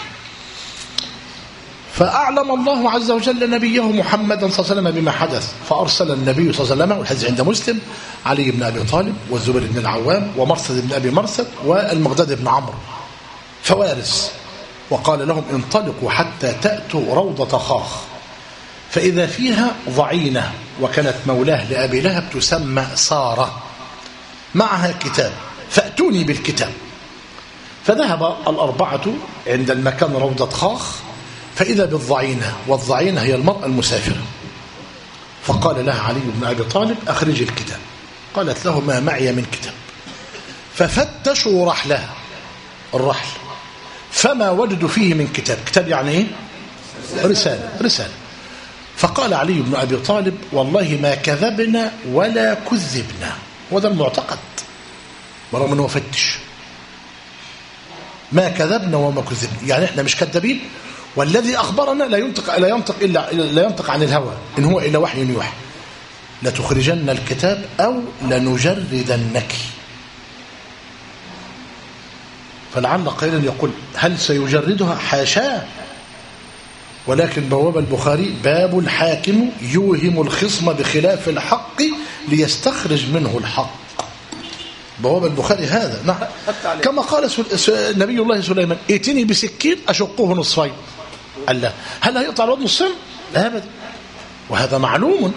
فأعلم الله عز وجل نبيه محمدا صلى الله عليه وسلم بما حدث، فأرسل النبي صلى الله عليه وسلم، والحديث عند مسلم، علي بن أبي طالب والزبير بن العوام ومرثد بن أبي مرثد والمقداد بن عمرو فوارس، وقال لهم: انطلقوا حتى تأتوا روضة خاخ فإذا فيها ضعينة، وكانت مولاه لأبي لهب تسمى سارة، معها كتاب، فأتوني بالكتاب. فذهب الأربعة عند المكان روضة خاخ فإذا بالضعينة، والضعينة هي المرأة المسافرة. فقال لها علي بن أبي طالب: أخرج الكتاب. قالت له: ما معي من كتاب. ففتشوا رحلها، الرحل، فما وجدوا فيه من كتاب. كتاب يعني إيه؟ رسالة رسالة. فقال علي بن أبي طالب: والله ما كذبنا ولا كذبنا. وده المعتقد برغم أنه فتش، ما كذبنا وما كذبنا، يعني إحنا مش كذابين، والذي أخبرنا لا ينطق لا ينطق إلا لا ينطق عن الهوى، إن هو إلا وحي يوحى. لتخرجن الكتاب أو لنجردنك. فلعل قائلا يقول: هل سيجردها؟ حاشاه، ولكن بواب البخاري: باب الحاكم يوهم الخصم بخلاف الحق ليستخرج منه الحق. بواب البخاري هذا. نعم. كما قال نبي الله سليمان: ائتني بسكين أشقه نصفين. قال لا، هل هيقطع الواد نصفين؟ لا أبدا، وهذا معلوم.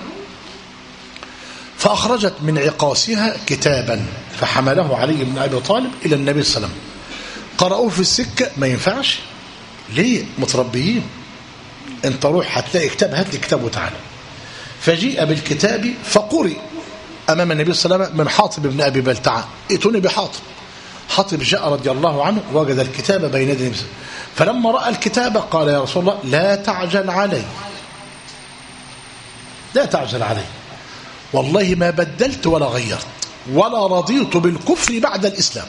فأخرجت من عقاسها كتابا فحمله علي بن أبي طالب إلى النبي صلى الله عليه وسلم. قرأوه في السكة، ما ينفعش. ليه؟ متربيين. انت روح هتلاقي كتاب، هات لي كتاب وتعالى. فجيء بالكتاب فقرئ أمام النبي صلى الله عليه وسلم من حاطب بن أبي بلتعة. ائتوني بحاطب. حاطب جاء رضي الله عنه وجد الكتاب بين يدي النبي، فلما رأى الكتاب قال: يا رسول الله لا تعجل علي، لا تعجل عليه، والله ما بدلت ولا غيرت ولا رضيت بالكفر بعد الإسلام.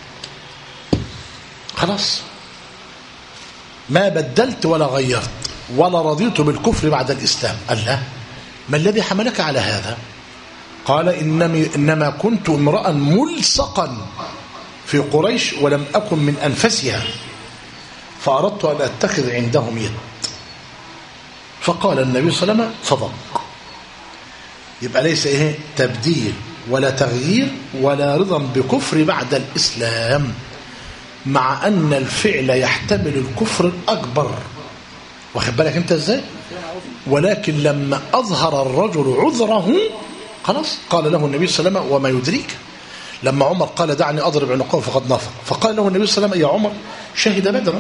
خلاص، ما بدلت ولا غيرت ولا رضيت بالكفر بعد الإسلام. قال لا، ما الذي حملك على هذا؟ قال إنما, إنما كنت امرأ ملصقا في قريش ولم أكن من أنفسها، فأردت أن أتخذ عندهم يد. فقال النبي صلى الله عليه وسلم صدق. يبقى ليس إيه تبديل ولا تغيير ولا رضا بكفر بعد الإسلام، مع أن الفعل يحتمل الكفر الأكبر، واخد بالك أنت إزاي؟ ولكن لما أظهر الرجل عذره خلاص قال له النبي صلى الله عليه وسلم وما يدريك. لما عمر قال دعني أضرب عنقه فقد نفق، فقال له النبي صلى الله عليه وسلم يا عمر شهد بدرا.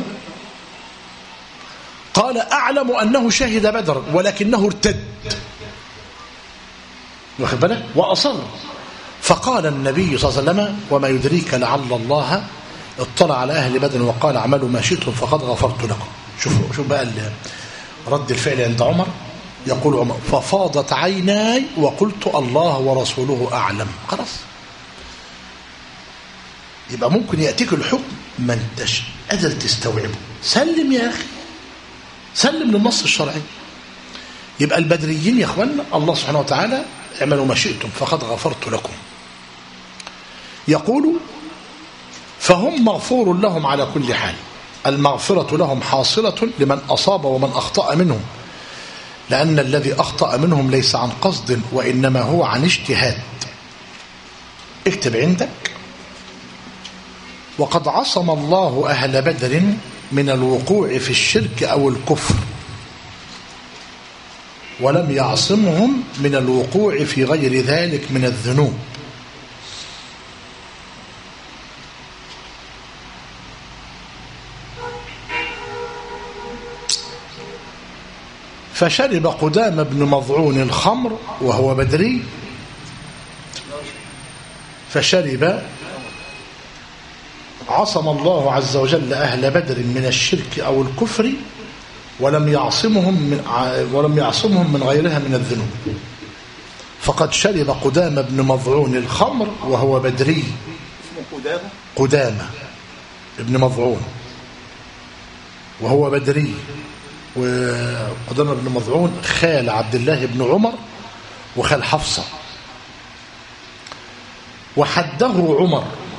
قال أعلم أنه شهد بدرا ولكنه ارتد، واخد بالك، وأصر. فقال النبي صلى الله عليه وسلم وما يدريك لعل الله اطلع على أهل بدر وقال اعملوا ما شئتم فقد غفرت لكم. شوفوا شوف بقى رد الفعل عند عمر. يقول عمر ففاضت عيناي وقلت الله ورسوله أعلم. خلاص، يبقى ممكن يأتيك الحكم ما انتش قادر تستوعبه، سلم يا أخي، سلم للنص الشرعي. يبقى البدريين يا أخوانا الله سبحانه وتعالى اعملوا ما شئتم فقد غفرت لكم. يقول فهم مغفور لهم على كل حال، المغفرة لهم حاصلة لمن أصاب ومن أخطأ منهم، لأن الذي أخطأ منهم ليس عن قصد وإنما هو عن اجتهاد. اكتب عندك وقد عصم الله أهل بدر من الوقوع في الشرك أو الكفر، ولم يعصمهم من الوقوع في غير ذلك من الذنوب. فشرب قدام بن مضعون الخمر وهو بدري، فشرب عصم الله عز وجل أهل بدر من الشرك أو الكفر ولم يعصمهم من ولم يعصمهم من غيرها من الذنوب. فقد شرب قدام بن مضعون الخمر وهو بدري. اسمه قدامة قدامة ابن مضعون وهو بدري، وقدامة بن مضعون خال عبد الله بن عمر وخال حفصة. وحده عمر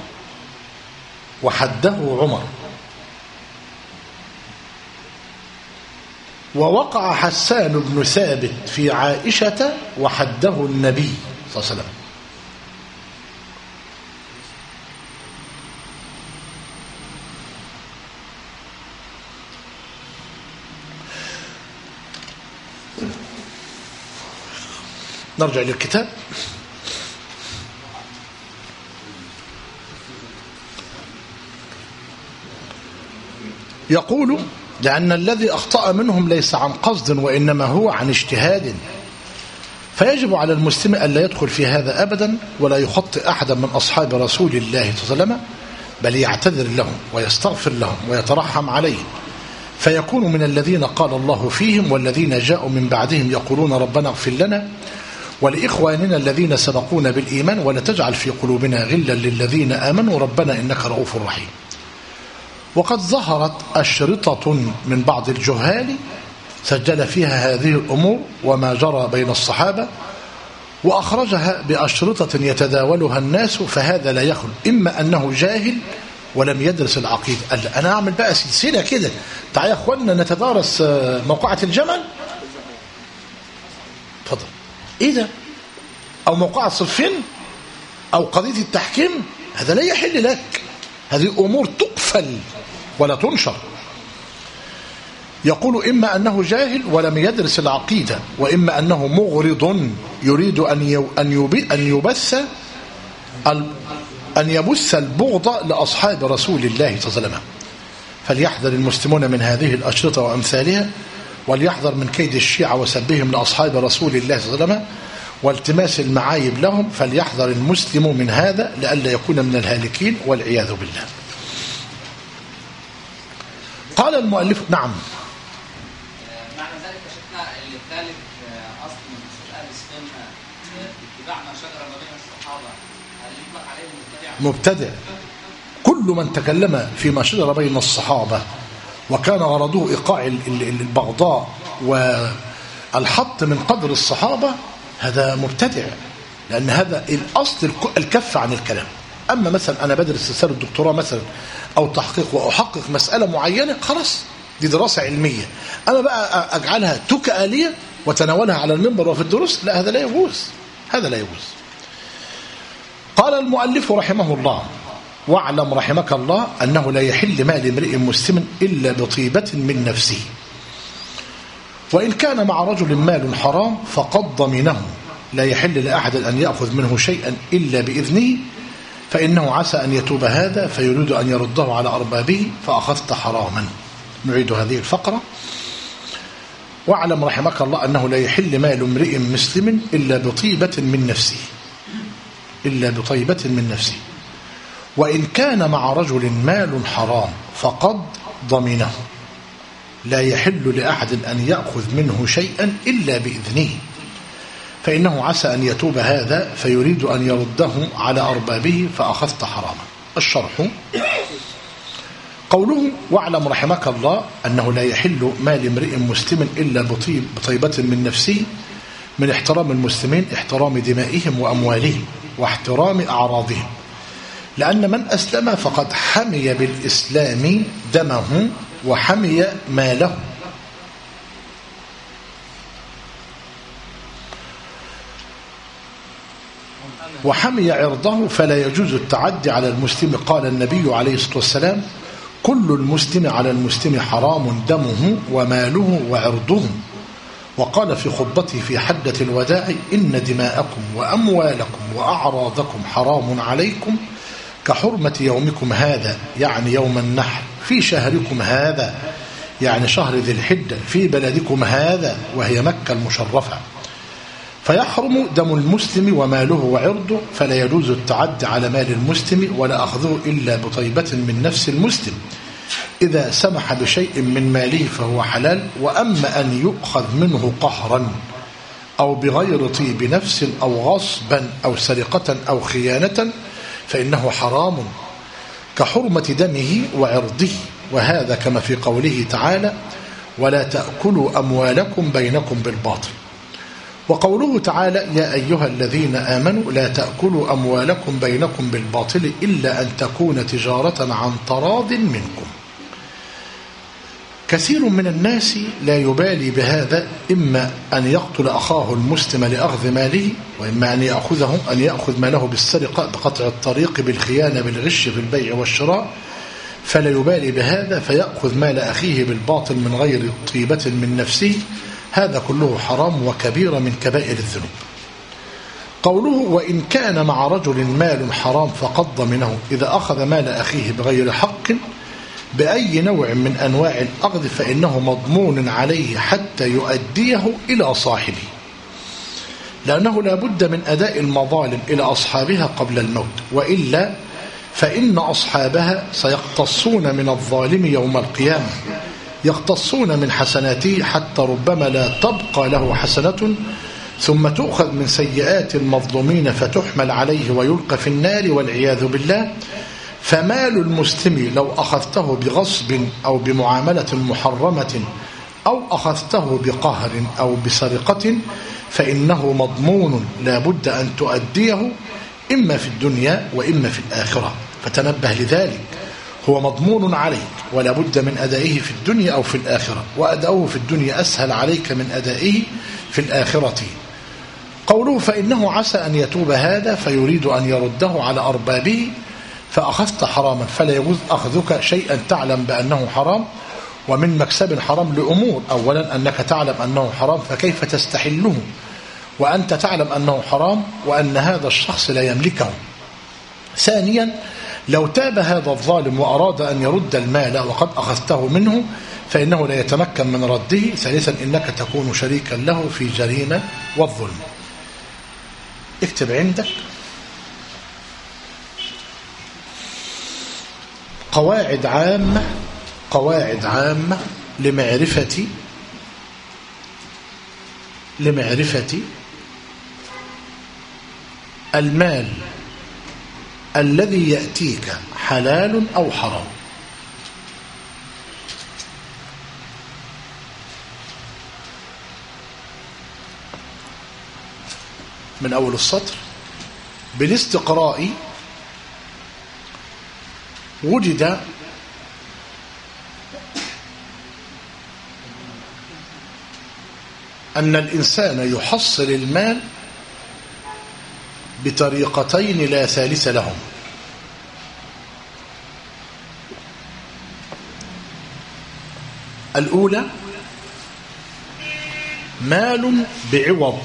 وحده عمر ووقع حسان بن ثابت في عائشة وحده النبي صلى الله عليه وسلم. نرجع للكتاب. يقول لأن الذي أخطأ منهم ليس عن قصد وإنما هو عن اجتهاد، فيجب على المسلم ألا يدخل في هذا أبدا ولا يخطئ أحدا من أصحاب رسول الله صلى الله عليه وسلم، بل يعتذر لهم ويستغفر لهم ويترحم عليهم، فيكون من الذين قال الله فيهم والذين جاءوا من بعدهم يقولون ربنا اغفر لنا ولإخواننا الذين سبقونا بالإيمان ولا تجعل في قلوبنا غلا للذين آمنوا ربنا إنك رؤوف رحيم. وقد ظهرت أشرطة من بعض الجهال سجل فيها هذه الأمور وما جرى بين الصحابة وأخرجها بأشرطة يتداولها الناس، فهذا لا يخل إما أنه جاهل ولم يدرس العقيدة. قال أنا أعمل بقى سلسلة كده، تعالى يا أخوانا نتدارس موقعة الجمل. تفضل. إيه ده؟ أو موقعة صفين أو قضية التحكيم، هذا لا يحل لك، هذه أمور تقفل ولا تنشر. يقول إما أنه جاهل ولم يدرس العقيدة، وإما أنه مغرض يريد أن أن يبث أن يبث البغض لأصحاب رسول الله صلى الله عليه وسلم. فليحذر المسلمون من هذه الأشرطة وأمثالها، وليحذر من كيد الشيعة وسبهم لأصحاب رسول الله صلى الله عليه وسلم والتماس المعايب لهم، فليحذر المسلم من هذا لئلا يكون من الهالكين والعياذ بالله. قال المؤلف نعم. معنى ذلك شفنا اللي الثالث أصل من المسألة مبتدع. كل من تكلم فيما شجر بين الصحابة وكان غرضه إيقاع البغضاء والحط من قدر الصحابة هذا مبتدع، لأن هذا الأصل الكف عن الكلام. أما مثلا أنا بدرس رسالة الدكتوراه مثلا أو تحقيق وأحقق مسألة معينة، خلاص دي دراسة علمية. أما بقى أجعلها تكة آلية وتناولها على المنبر وفي الدروس، لا، هذا لا يجوز، هذا لا يجوز. قال المؤلف رحمه الله: واعلم رحمك الله أنه لا يحل مال امرئ مسلم إلا بطيبة من نفسه، وإن كان مع رجل مال حرام فقد ضمنه، لا يحل لأحد أن يأخذ منه شيئا إلا بإذنه، فإنه عسى أن يتوب هذا فيريد أن يرده على أربابه فأخذت حراما. نعيد هذه الفقرة: واعلم رحمك الله أنه لا يحل مال امرئ مسلم إلا بطيبة من نفسه، إلا بطيبة من نفسه، وإن كان مع رجل مال حرام فقد ضمنه، لا يحل لأحد أن يأخذ منه شيئا إلا بإذنه، فإنه عسى أن يتوب هذا فيريد أن يرده على أربابه فأخذت حراما. الشرح: قوله واعلم رحمك الله أنه لا يحل مال امرئ مسلم إلا بطيب بطيبة من نفسه، من احترام المسلمين احترام دمائهم وأموالهم واحترام أعراضهم، لأن من أسلم فقد حمي بالإسلام دمه وحمي ماله. وحمي عرضه فلا يجوز التعدي على المسلم. قال النبي عليه الصلاة والسلام: كل المسلم على المسلم حرام دمه وماله وعرضه. وقال في خطبته في حجة الوداع: إن دماءكم وأموالكم وأعراضكم حرام عليكم كحرمة يومكم هذا، يعني يوم النحر، في شهركم هذا، يعني شهر ذي الحجة، في بلدكم هذا، وهي مكة المشرفة. فيحرم دم المسلم وماله وعرضه، فلا يجوز التعدي على مال المسلم ولا أخذه إلا بطيبة من نفس المسلم. إذا سمح بشيء من ماله فهو حلال، وأما أن يؤخذ منه قهرا أو بغير طيب نفس أو غصبا أو سرقة أو خيانة فإنه حرام كحرمة دمه وعرضه، وهذا كما في قوله تعالى: ولا تأكلوا أموالكم بينكم بالباطل. وقوله تعالى: يا أيها الذين آمنوا لا تأكلوا أموالكم بينكم بالباطل إلا أن تكون تجارة عن تراض منكم. كثير من الناس لا يبالي بهذا، إما أن يقتل أخاه المسلم لأخذ ماله، وإما أن يأخذه أن يأخذ ماله بالسرقة، بقطع الطريق، بالخيانة، بالغش في البيع والشراء، فلا يبالي بهذا فيأخذ مال أخيه بالباطل من غير طيبة من نفسه. هذا كله حرام وكبير من كبائر الذنوب. قوله: وإن كان مع رجل مال حرام فقد ضمنه، إذا أخذ مال أخيه بغير حق بأي نوع من أنواع الأخذ فإنه مضمون عليه حتى يؤديه إلى صاحبه، لأنه لا بد من أداء المظالم إلى أصحابها قبل الموت، وإلا فإن أصحابها سيقتصون من الظالم يوم القيامة، يقتصون من حسناته حتى ربما لا تبقى له حسنة، ثم تؤخذ من سيئات المظلومين فتحمل عليه ويلقى في النار والعياذ بالله. فمال المسلم لو أخذته بغصب أو بمعاملة محرمة أو أخذته بقهر أو بسرقة فإنه مضمون لا بد أن تؤديه إما في الدنيا وإما في الآخرة، فتنبه لذلك. هو مضمون عليك ولا بد من أدائه في الدنيا أو في الآخرة، وأداؤه في الدنيا أسهل عليك من أدائه في الآخرة. قوله: فإنه عسى أن يتوب هذا فيريد أن يرده على أربابه فأخذت حراما، فلا يجوز أخذك شيئا تعلم بأنه حرام ومن مكسب حرام لأمور: أولا أنك تعلم أنه حرام فكيف تستحله وأنت تعلم أنه حرام وأن هذا الشخص لا يملكه. ثانيا لو تاب هذا الظالم وأراد أن يرد المال وقد أخذته منه فإنه لا يتمكن من رده. ثالثا إنك تكون شريكا له في جريمة والظلم. اكتب عندك قواعد عامة قواعد عامة لمعرفة لمعرفة المال الذي يأتيك حلال أو حرام. من أول السطر: بالاستقراء وجد أن الإنسان يحصل المال بطريقتين لا ثالث لهم. الأولى مال بعوض،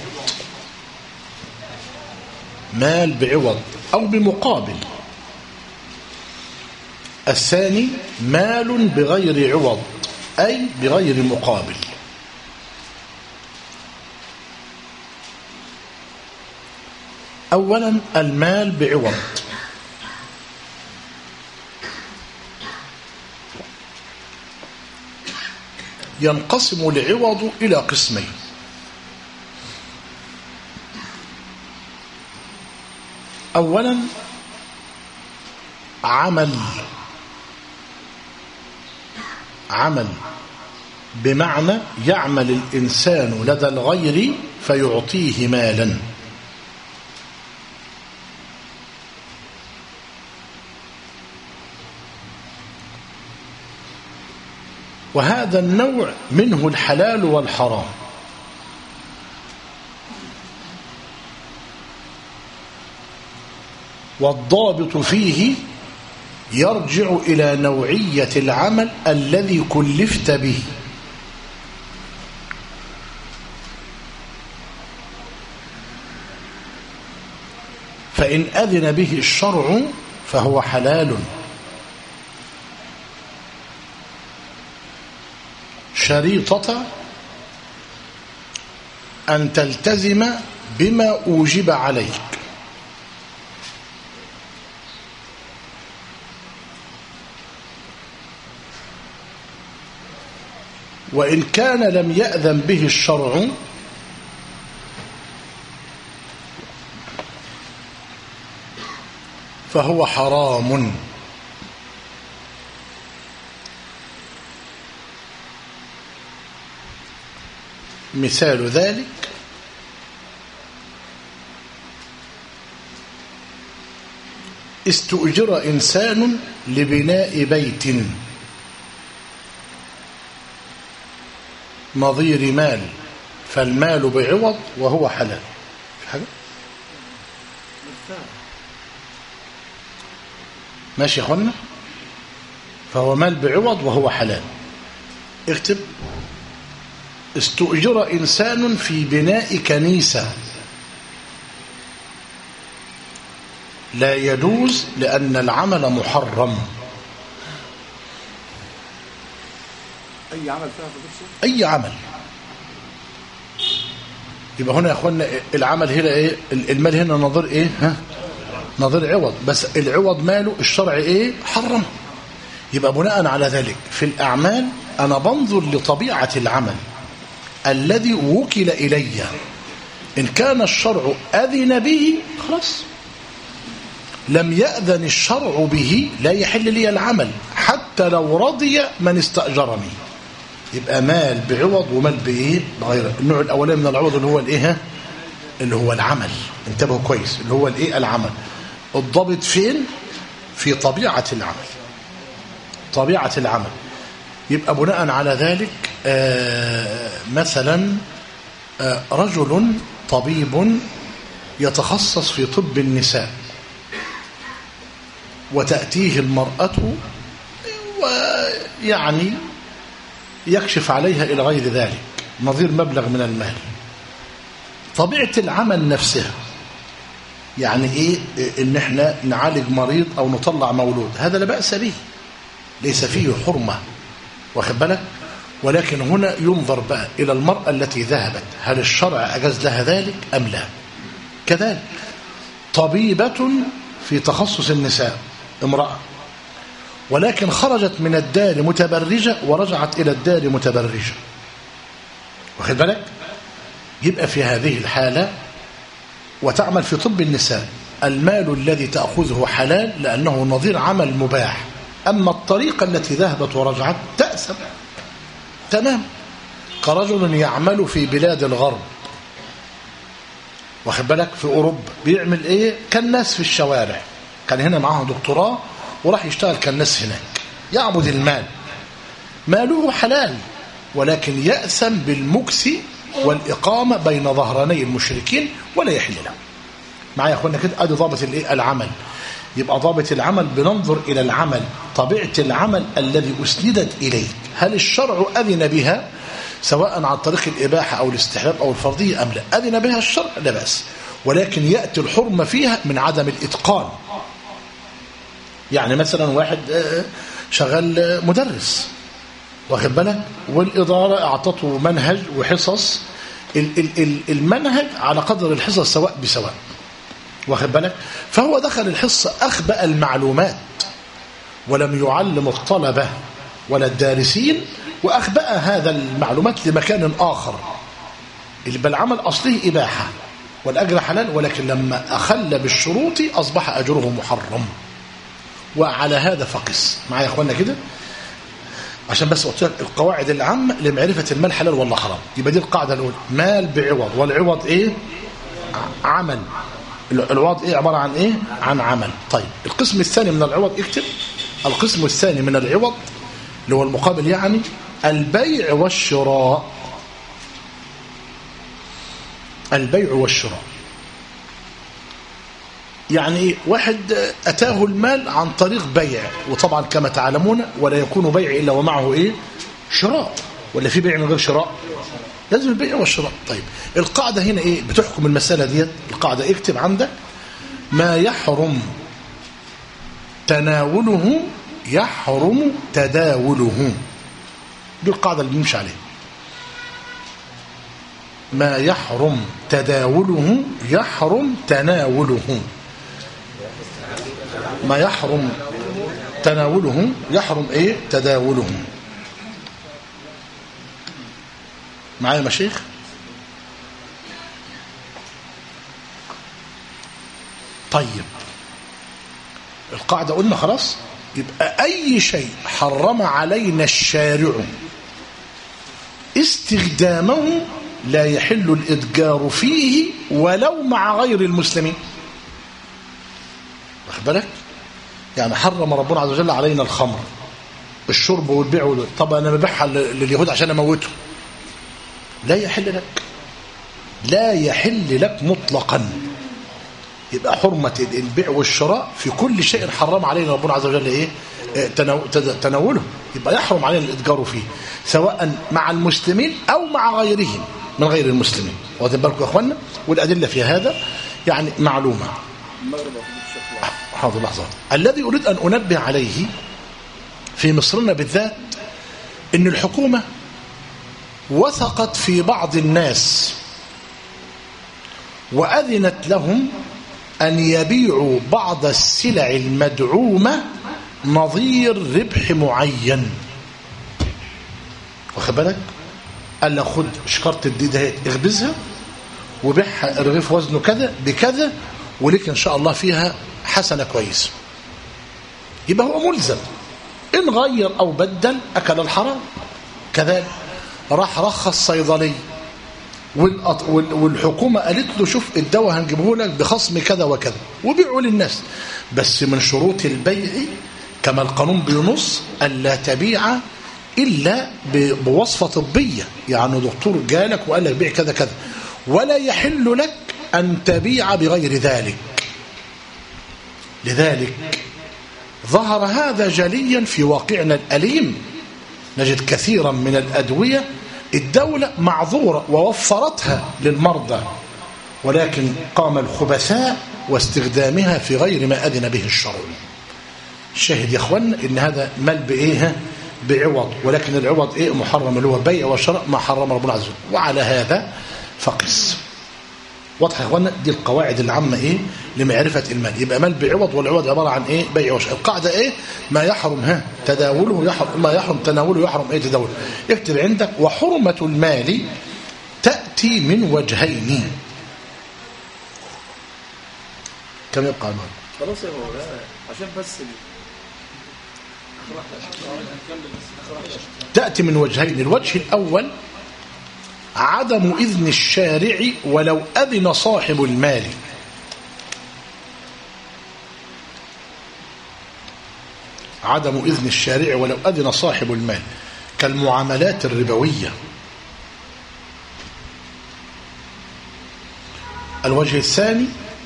مال بعوض أو بمقابل. الثاني مال بغير عوض أي بغير مقابل. أولا المال بعوض. ينقسم العوض إلى قسمين: أولا عمل، عمل بمعنى يعمل الإنسان لدى الغير فيعطيه مالا. وهذا النوع منه الحلال والحرام. والضابط فيه يرجع إلى نوعية العمل الذي كلفت به. فإن أذن به الشرع فهو حلال. شريطة أن تلتزم بما أوجب عليك. وإن كان لم يأذن به الشرع فهو حرام. مثال ذلك استؤجر إنسان لبناء بيت نظير مال، فالمال بعوض وهو حلال. في حاجة؟ ماشي يا اخوانا؟ فهو مال بعوض وهو حلال. اكتب: استؤجر إنسان في بناء كنيسة. لا يجوز لأن العمل محرم. أي عمل فيها في أي عمل. يبقى هنا يا أخوانا العمل هنا إيه؟ المال هنا نظير إيه؟ ها؟ نظير عوض، بس العوض ماله الشرع إيه؟ حرم. يبقى بناء على ذلك في الأعمال أنا بنظر لطبيعة العمل الذي وكل إلي. إن كان الشرع أذن به خلاص، لم يأذن الشرع به لا يحل لي العمل حتى لو رضي من استأجرني. يبقى مال بعوض ومال بإيه؟ بغيره. النوع الأولاني من العوض اللي هو الإيه؟ اللي هو العمل. انتبهوا كويس، اللي هو الإيه؟ العمل. الضبط فين؟ في طبيعة العمل. طبيعة العمل. يبقى بناء على ذلك آه مثلا آه رجل طبيب يتخصص في طب النساء، وتأتيه المرأة ويعني يكشف عليها إلى غير ذلك نظير مبلغ من المال. طبيعة العمل نفسها يعني إيه؟ إن إحنا نعالج مريض أو نطلع مولود، هذا لا بأس به، ليس فيه حرمة، واخد بالك؟ ولكن هنا ينظر بقى إلى المرأة التي ذهبت، هل الشرع أجاز لها ذلك أم لا؟ كذلك طبيبة في تخصص النساء، امرأة، ولكن خرجت من الدار متبرجة ورجعت إلى الدار متبرجة، واخد بالك؟ يبقى في هذه الحالة وتعمل في طب النساء، المال الذي تأخذه حلال لأنه نظير عمل مباح، أما الطريقة التي ذهبت ورجعت تأسم. تمام. كرجل يعمل في بلاد الغرب، واخد بالك، في أوروبا، بيعمل إيه؟ كالناس في الشوارع، كان هنا معاه دكتوراه وراح يشتغل كالناس هناك، يعبد المال، ماله حلال، ولكن يأثم بالمكس والإقامة بين ظهراني المشركين ولا يحل له. معايا يا أخوانا كده؟ أدي ضابط الإيه؟ العمل. يبقى ضابط العمل بننظر إلى العمل، طبيعة العمل الذي أسندت إليه، هل الشرع أذن بها سواء عن طريق الإباحة أو الاستحباب أو الفرضية أم لا؟ أذن بها الشرع لا بأس، ولكن يأتي الحرمة فيها من عدم الإتقان. يعني مثلا واحد شغال مدرس، واخد بالك، والإدارة أعطته منهج وحصص، المنهج على قدر الحصص سواء بسواء، واخد بالك، فهو دخل الحصة أخبأ المعلومات ولم يعلم الطلبة ولا الدارسين، وأخبأ هذا المعلومات لمكان آخر. اللي بالعمل أصله إباحة والأجر حلال، ولكن لما أخل بالشروط أصبح أجره محرم. وعلى هذا فقس. معايا يا أخوانا كده؟ عشان بس قلت لك القواعد العامة لمعرفة المال حلال ولا حرام. يبقى دي القاعدة الأولى، مال بعوض، والعوض إيه؟ عمل. العوض إيه؟ عبارة عن إيه؟ عن عمل. طيب القسم الثاني من العوض، اكتب القسم الثاني من العوض اللي هو المقابل، يعني البيع والشراء. البيع والشراء يعني ايه؟ واحد اتاه المال عن طريق بيع، وطبعا كما تعلمون ولا يكون بيع الا ومعه ايه؟ شراء. ولا في بيع من غير شراء؟ لازم البيع والشراء. طيب القاعده هنا ايه بتحكم المساله ديت؟ القاعده اكتب عندك، ما يحرم تناوله يحرم تداوله. دي القاعده اللي بنمشي عليها. ما يحرم تداوله يحرم تناوله. ما يحرم تناوله يحرم ايه؟ تداوله. معايا يا مشايخ؟ طيب القاعدة قلنا خلاص. يبقى أي شيء حرم علينا الشارع استخدامه لا يحل الإتجار فيه ولو مع غير المسلمين. واخد بالك؟ يعني حرم ربنا عز وجل علينا الخمر، الشرب والبيع والبيع. طب أنا ببيعها لليهود عشان أموته، لا يحل لك، لا يحل لك مطلقا. يبقى حرمة البيع والشراء في كل شيء حرم علينا ربنا عز وجل ايه؟ تناوله. يبقى يحرم علينا الاتجار فيه سواء مع المسلمين او مع غيرهم من غير المسلمين. واخدين بالكم يا اخوانا؟ والادله في هذا يعني معلومه. حاضر لحظه. الذي اريد ان انبه عليه في مصرنا بالذات ان الحكومه وثقت في بعض الناس واذنت لهم أن يبيعوا بعض السلع المدعومة نظير ربح معين. واخد بالك؟ قال له خد شكارة الدقيق دهيت اخبزها وبيعها رغيف وزنه كذا بكذا وليك إن شاء الله فيها حسنة كويسة. يبقى هو ملزم، إن غير أو بدل أكل الحرام. كذلك راح رخص صيدلي والحكومة قالت له شوف الدواء هنجيبه لك بخصم كذا وكذا وبيعه للناس، بس من شروط البيع كما القانون بينص ألا تبيع إلا بوصفة طبية. يعني دكتور جالك وقال لك بيع كذا كذا، ولا يحل لك أن تبيع بغير ذلك. لذلك ظهر هذا جليا في واقعنا الأليم. نجد كثيرا من الأدوية الدولة معذورة ووفرتها للمرضى، ولكن قام الخبثاء واستخدامها في غير ما أذن به الشرع. الشاهد يا اخوان ان هذا مال بايه؟ بعوض، ولكن العوض ايه؟ محرم، اللي هو بيع وشراء ما حرم ربنا عز وجل. وعلى هذا فقس. واضح يا اخوانا؟ دي القواعد العامه ايه لمعرفه المال. يبقى مال بعوض، والعوض عباره عن ايه؟ بيع وشراء. القاعده ايه؟ ما يحرم ها تداوله يحرم، ما يحرم تناوله يحرم ايه؟ تداوله. اكتب عندك وحرمه المال تاتي من وجهين. كم يبقى المال؟ خلاص يا مولانا عشان بس تأتي من وجهين. الوجه الأول عدم إذن الشارع ولو أذن صاحب المال. عدم إذن الشارع ولو أذن صاحب المال كالمعاملات الربوية. الوجه الثاني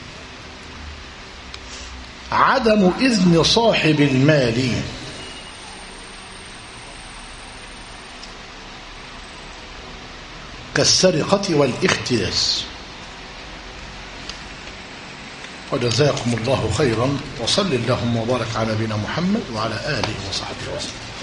عدم إذن صاحب المال كالسرقة والاختلاس. وجزاكم الله خيرا، وصل اللهم وبارك على نبينا محمد وعلى آله وصحبه وسلم.